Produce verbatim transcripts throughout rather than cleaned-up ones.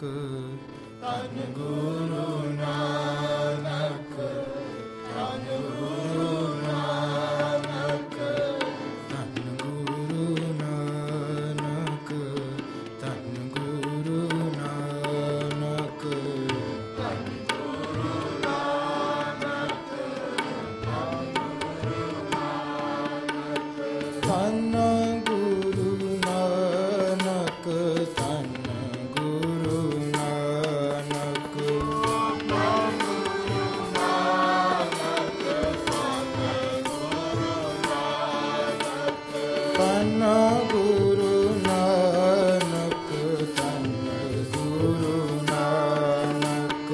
ਧੰਨ ਗੁਰੂ ਨਾਨਕ, ਧੰਨ ਗੁਰੂ ਨਾਨਕ, ਧੰਨ ਗੁਰੂ ਨਾਨਕ, ਧੰਨ ਗੁਰੂ ਨਾਨਕ, ਧੰਨ ਗੁਰੂ ਨਾਨਕ, ਧੰਨ ਗੁਰੂ ਨਾਨਕ, ਧੰਨ ਗੁਰੂ ਨਾਨਕ, ਧੰਨ ਗੁਰੂ ਨਾਨਕ, ਧੰਨ ਗੁਰੂ ਨਾਨਕ,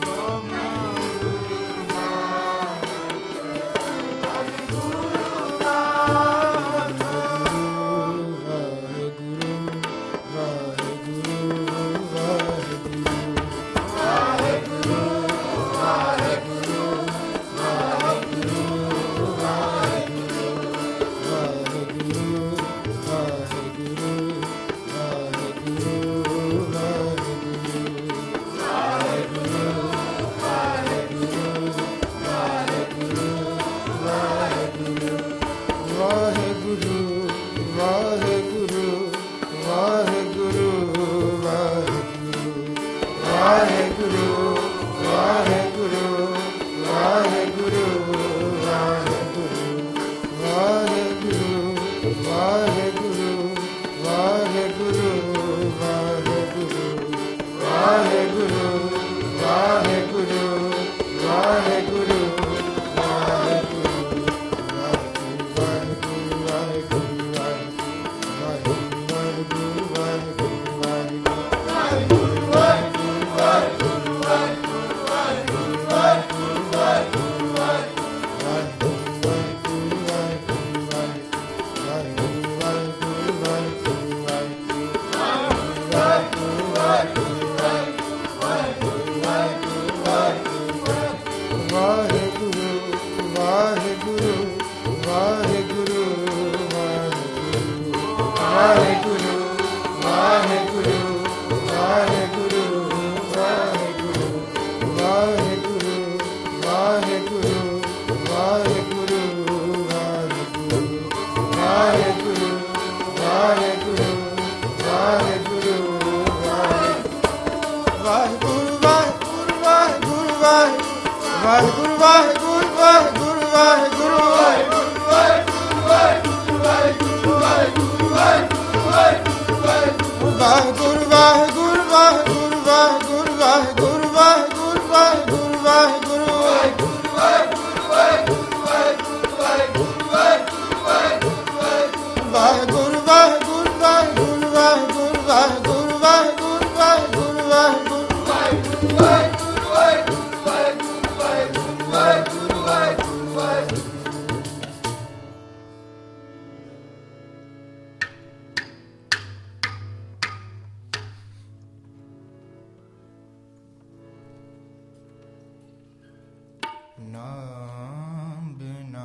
ਨਾਮ ਬਿਨਾ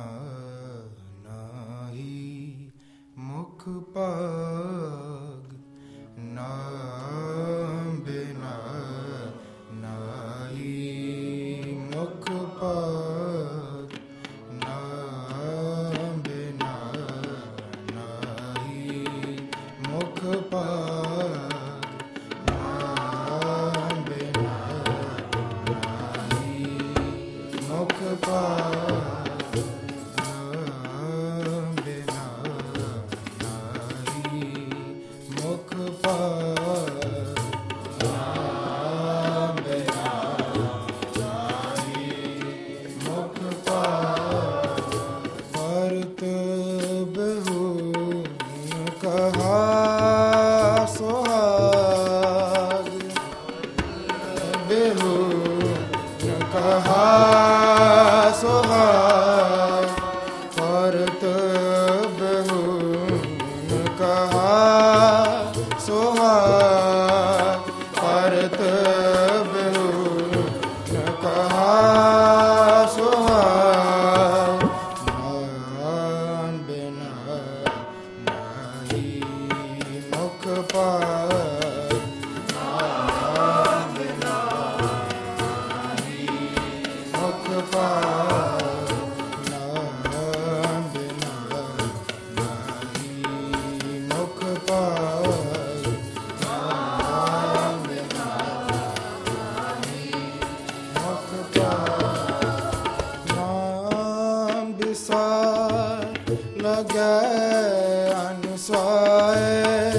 ਨਾਹੀ ਮੁਖ ਭਾਗ, ਨਾਮ ਬਿਨਾ ਨਾਹੀ ਮੁਖ ਭਾਗ, ਨਾਮ ਬਿਨਾ ਨਾਹੀ ਮੁਖ ਭਾਗ, ਨਾਮ ਬਿਨਾ ਨਾਹੀ ਮੁਖ ਭਾਗ। ਲਗੈ ਅਨੁਸਾਏ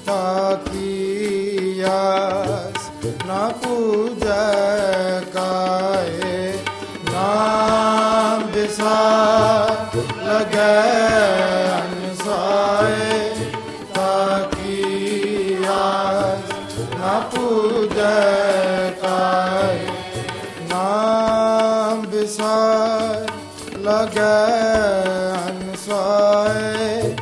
ਤਾਕੀ ਆਸ ਨਾ ਪੂਜੈ ਕਾਏ ਨਾਮ ਵਿਸਾਰ ਲਗੈ ਅਨੁਸਾਏ ਤਾਕੀ ਆਸ ਨਾ ਪੂਜੈ ਕਾਏ ਨਾਮ ਵਿਸਾਰ ਲਗੈ ਅਨੁਸਾਏ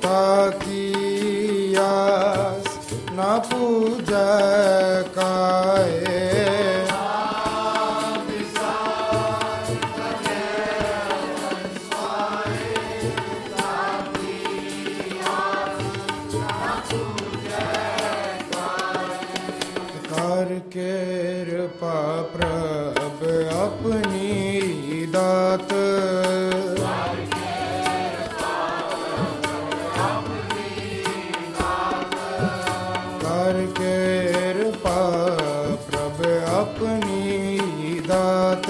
ਤਾਕੀ ਆਸ ਨਾ ਪੂਜੈ ਕਾਏ ਕਰ ਕਿਰਪਾ ਪ੍ਰਭ ਆਪਣੀ ਦਾਤ ਕਰ ਕਿਰਪਾ ਪ੍ਰਭ ਆਪਣੀ ਦਾਤ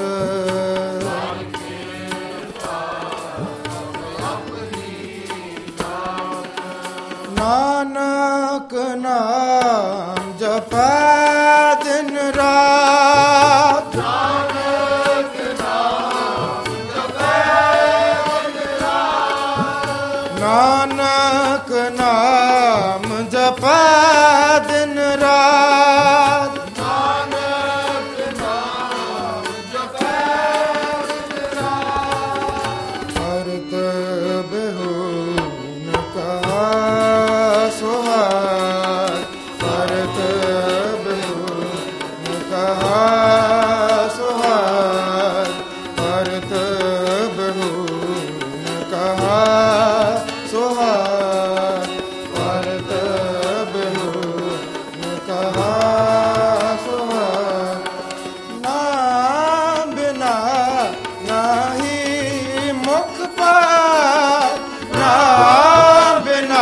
ਨਾਨਕ ਨਾਮ ਜਪੈ ਦਿਨ ਰਾਤ ਨਾਨਕ ਨਾਮ ਜਪੈ ਦਿਨ ਰਾਤ ਨਾਨਕ ਨਾਮ ਜਪੈ ਦਿਨ ਰਾਤ ਨਾਨਕ ਨਾਮ ਜਪੈ ਦਿਨ ਰਾਤ ਹਰਤ ਬਿਹੁਨ ਕਹਾ ਸੁਹਾਗ ਹਰਤ ਬਿਹੁਨ ਕਹਾ ਸੁਹਾਗ ਹਰਤ ਬਿਹੁਨ ਕਹਾ ਸੁਹਾਗ ਹਰਤ ਬਿਹੁਨ ਕਹਾ ਸੁਹਾਗ ਨਾਮ ਬਿਨਾ ਨਾਹੀ ਮੁਖ ਪਾਰ ਨਾਮ ਬਿਨਾ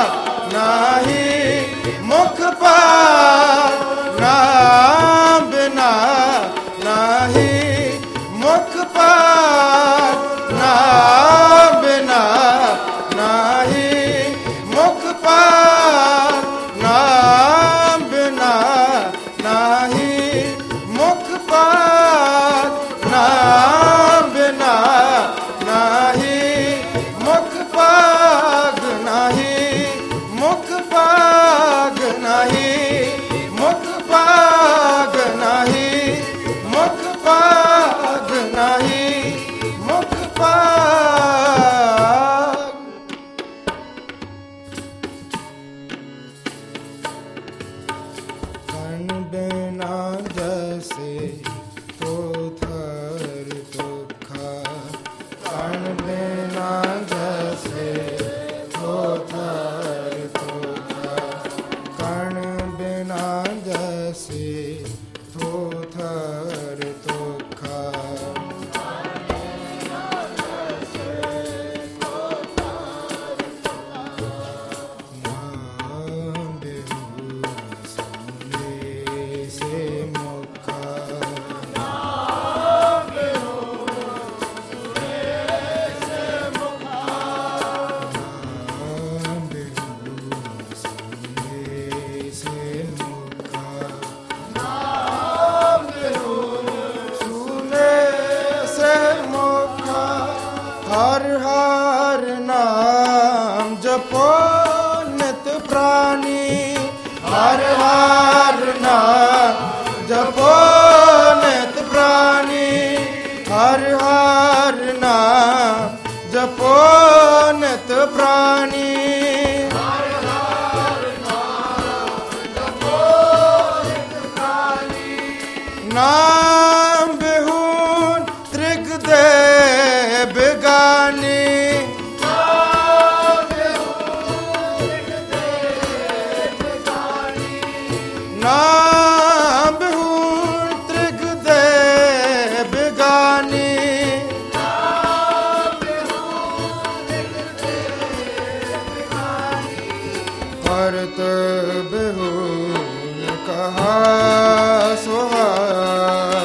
ਨਾਹੀ ਮੁਖ ਪਾਰ ਨਾਮ ਬਿਨਾ ਨਾਹੀ ਮੁਖ ਪਾਰ ਨਾਮ ਬਿਨਾ ਨਾਹੀ ਮੁਖ ਪਾਰ ਨਾਮ ਬਿਨਾ ਨਾਹੀ ਮੁਖ ਪਾਰ ਨਾਮ ਬਿਨਾ ਨਾਹੀ ਮੁਖ ਪਾਗ ਨਾਹੀ ਮੁਖ ਪਾਗ ਨਾਹੀ ਮੁਖ ਪਾਗ ਨਾਹੀ ਮੁਖ ਪਾਗ ਨਾਹੀ ਮੁਖ ਪਾਗ ਕਣ ਬਿਨਾ ਜੈਸੇ ਤੋ ਥਰ ਤੁਖਾ ਕਣ ਬਿਨਾ ਜੈਸੇ ਤੋ ਥਰ ਤੁਖਾ ਕਣ ਬਿਨਾ ਜੈਸੇ ਤੋ ਥਰ ਤੁਖਾ ਨਾਮ ਬਿਹੁ ਸੁਨੇ ਸੇ ਮੁਖਾ ਨਾਮ ਬਿਹੁ ਸੁਨੇ ਸੇ ਮੁਖਾ ਨਾਮ ਬਿਹੁ ਸੁਨੇ ਸੇ ਮੁਖਾ ਨਾਮ ਬਿਹੁ ਸੁਨੇ ਸੇ ਮੁਖਾ ਹਰ ਹਰ ਨਾਮ ਜਪੋ ਨਿਤ ਪ੍ਰਾਨੀ ਹਰ ਹਰ ਨਾਮ ਜਪੋ ਨਿਤ ਪ੍ਰਾਨੀ ਹਰ ਹਰ ਨਾਮ ਜਪੋ ਨਿਤ ਪ੍ਰਾਨੀ ਹਰ ਹਰ ਨਾਮ ਜਪੋ ਨਿਤ ਪ੍ਰਾਨੀ ਨਾਮ ਬਿਹੁਨ ਤ੍ਰਿਗ ਦੇ ਬਿਗਾਨੀ ਨਾਮ ਬਿਹੁਨ ਤ੍ਰਿਗ ਦੇ ਬਿਗਾਨੀ ਨਾਮ ਬਿਹੁਨ ਤ੍ਰਿਗ ਦੇ ਬਿਗਾਨੀ ਹਰਤ ਬਿਹੁਨ ਕਹਾ ਸੁਹਾਗ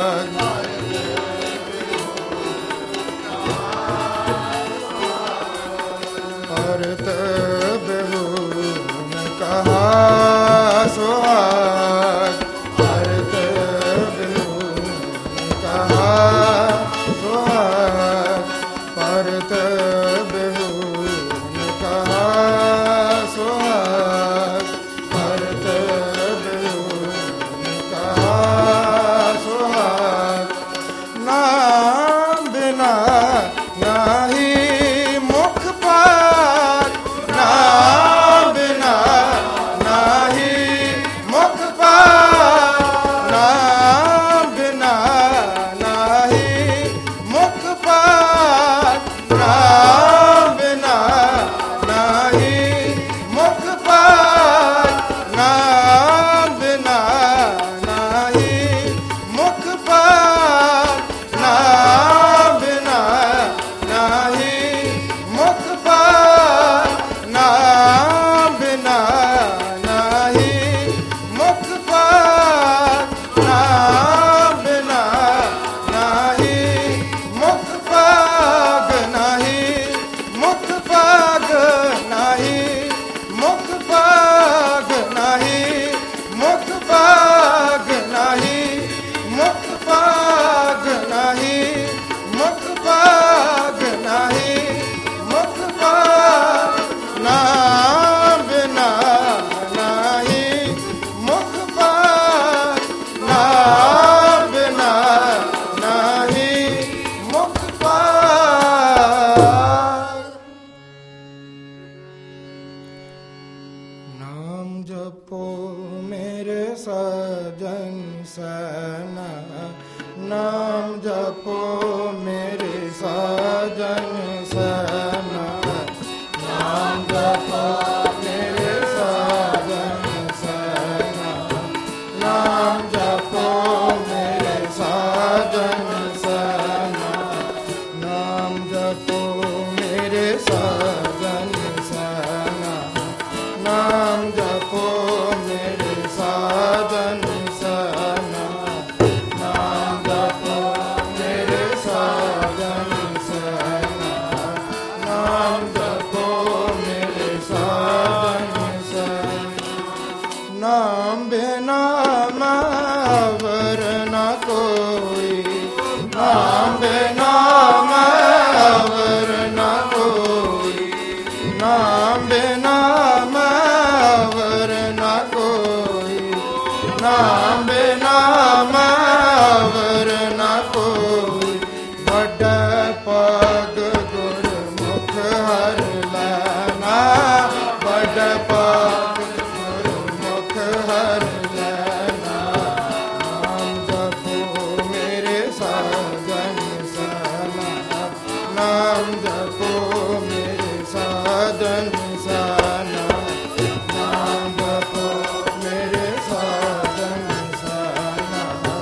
साजन सना, नाम जपो मेरे साजन सना, नाम जपो मेरे साजन सना, नाम जपो मेरे साजन सना, नाम जपो मेरे साजन सना, नाम जपो मेरे साजन सना, नाम जपो मेरे साजन सना, नाम जपो मेरे साजन सना। नाम बिना मावर न कोई, नाम बिना मावर न कोई, नाम बिना मावर न कोई, नाम बिना मावर न कोई। बड़ पग गुरमुख हर लेना, बड़ पग गुरमुख हर लेना, नाम जपो मेरे साजन सना, नाम जपो मेरे साजन सना, नाम जपो मेरे साजन सना,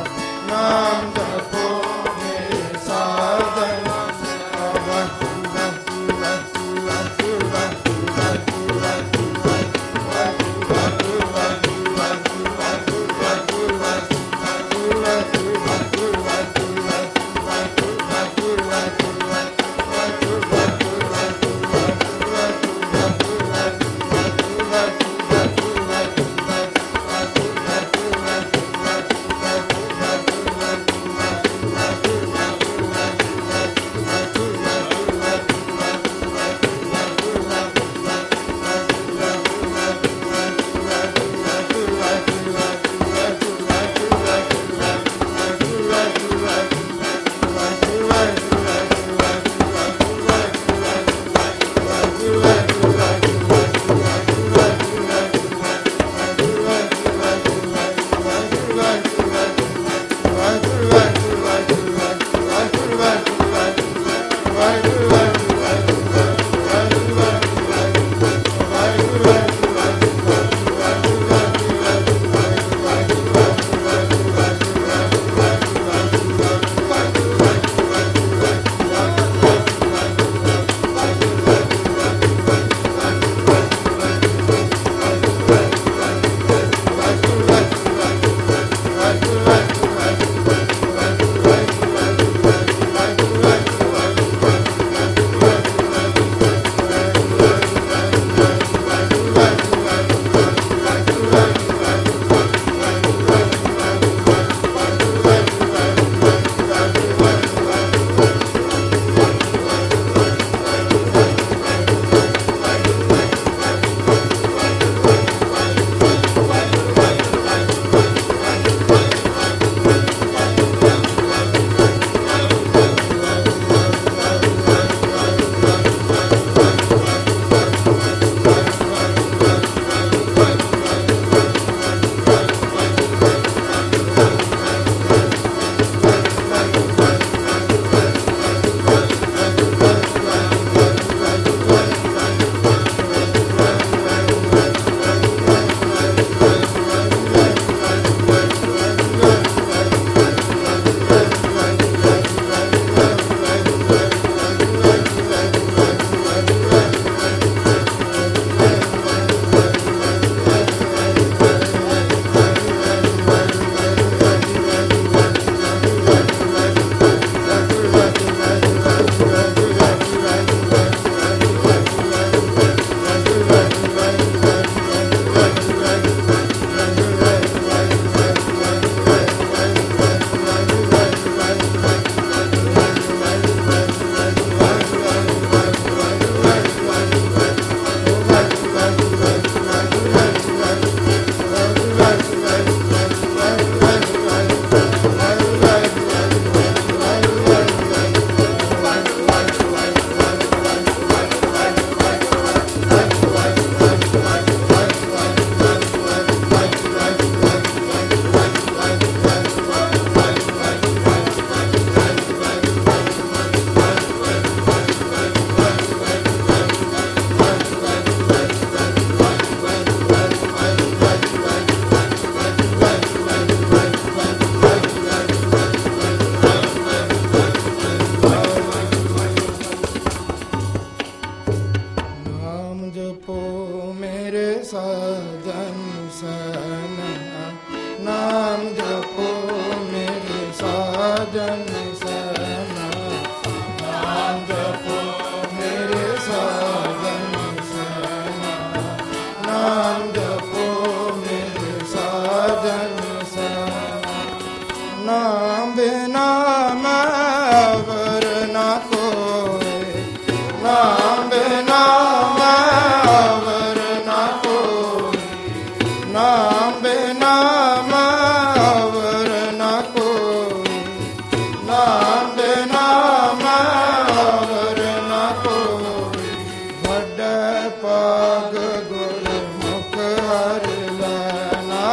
ਨਾਮ ਜਪੋ ਮੇਰੇ ਸਾਜਨ ਸੈਨਾ, ਨਾਮ ਜਪੋ ਮੇਰੇ ਸਾਜਨ ਸੈਨਾ, ਨਾਮ ਜਪੋ ਮੇਰੇ ਸਾਜਨ ਸੈਨਾ। ਨਾਮ ਬਿਨਾ ਮੈਂ ਵਰ ਨਾ ਕੋਇ, ਨਾਮ ਬਿਨਾ ਮੈਂ ਵਰ ਨਾ ਕੋਇ, ਨਾਮ ਬਿਨਾ ਮੈਂ ਵਰ ਨਾ ਕੋਇ, ਨਾਮ ਬਿਨਾ ਮੈਂ ਵਰ ਨਾ ਕੋਇ। ਵੱਡੇ ਪਾਗ ਗੁਰਮੁਖ ਹਰਿ ਲੈਣਾ,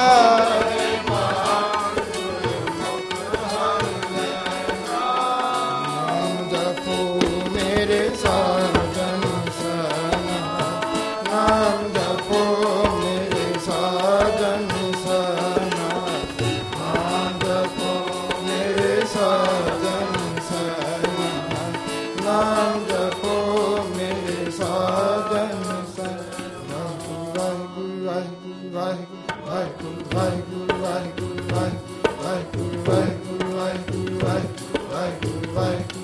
ਨਾਮ ਜਪੋ ਮੇਰੇ ਸਾਜਨ ਸੈਨਾ, ਨਾਮ ਜਪੋ ਮੇਰੇ ਸਾਜਨ ਸੈਨਾ, ਨਾਮ ਜਪੋ ਮੇਰੇ ਸਾਜਨ ਸੈਨਾ, ਨਾਮ ਜਪੋ ਮੇਰੇ ਸਾਜਨ ਸੈਨਾ। ਵਾਹਿਗੁਰੂ ਵਾਹਿਗੁਰੂ ਵਾਹਿਗੁਰੂ ਵਾਹਿਗੁਰੂ ਵਾਹਿਗੁਰੂ ਵਾਹਿਗੁਰੂ ਵਾਹਿਗੁਰੂ ਵਾਹਿਗੁਰੂ ਵਾਹਿਗੁਰੂ ਵਾਹਿਗੁਰੂ ਵਾਹਿਗੁਰੂ ਵਾਹਿਗੁਰੂ ਵਾਹਿਗੁਰੂ